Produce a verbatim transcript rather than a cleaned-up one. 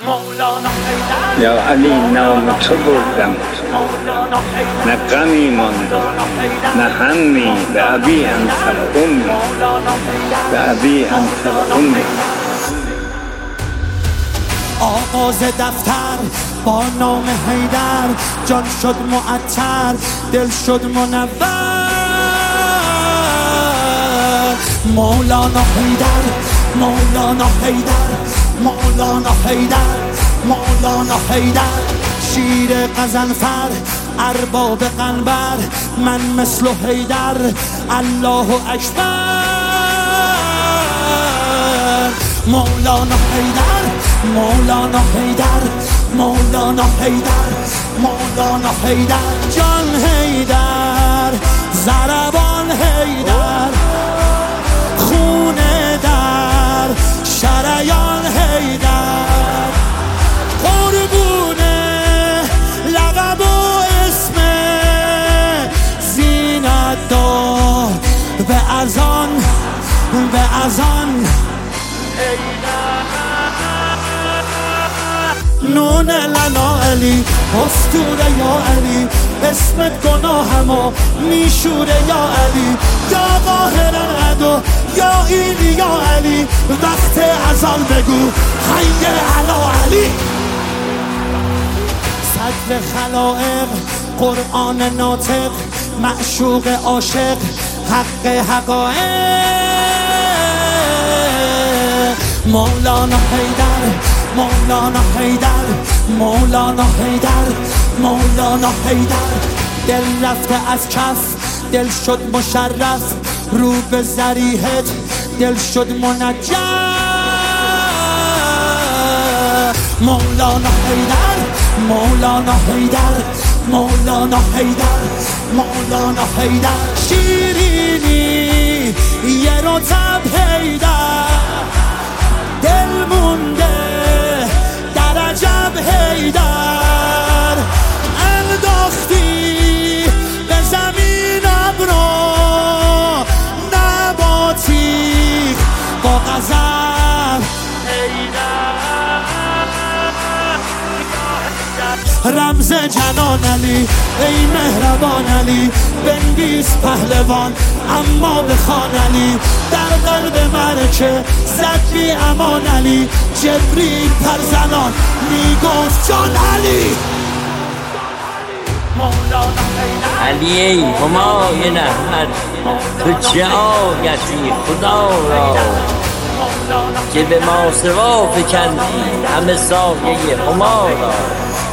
یا علی نام تو بردم، نه غمی ماند نه همی، به ابی انت و امی، به ابی انت و امی. آغاز دفتر با نام حیدر، جان شد معطر دل شد منور. مولانا حیدر، مولانا حیدر، مولانا حیدر، مولانا حیدر. شیر غضنفر ارباب قنبر، من مثل حیدر الله اکبر. مولانا حیدر، مولانا حیدر، مولانا حیدر، مولانا حیدر. جان حیدر، ضربان حیدر، خون در شریان حیدر. قربون لقب و اسم زینت دار، به اذان به اذان نون لنا علی، اسطوره یا علی، اسمت گناهمو میشوره یا علی. یا قاهر عدو یا ایلی یا علی، وقت اذان بگو حی علی علی. صدر خلائق قرآن ناطق، معشوق عاشق حق حقایق. مولانا حیدر، مولانا حیدر، مولانا حیدر، مولانا حیدر. دل رفته از کف دل شد مشرف، رو به ذریحت دل شد منجم. مولانا حیدر، مولانا حیدر، مولانا حیدر، مولانا حیدر. شیرینی یه رطب حیدر، دل مونده در عجب حیدر. انداختی به زمین ابرو نباتی با غضب حیدر. رمز جنان علی، ای مهربان علی، بنویس پهلوان اما بخوان علی. در قلب مرکه زد بی امان علی، جبریل پر زنان میگفت جان علی. علی ای همای احمد، تو چه آیتی خدا را که به ما سوا فکندی همه سایه هما را.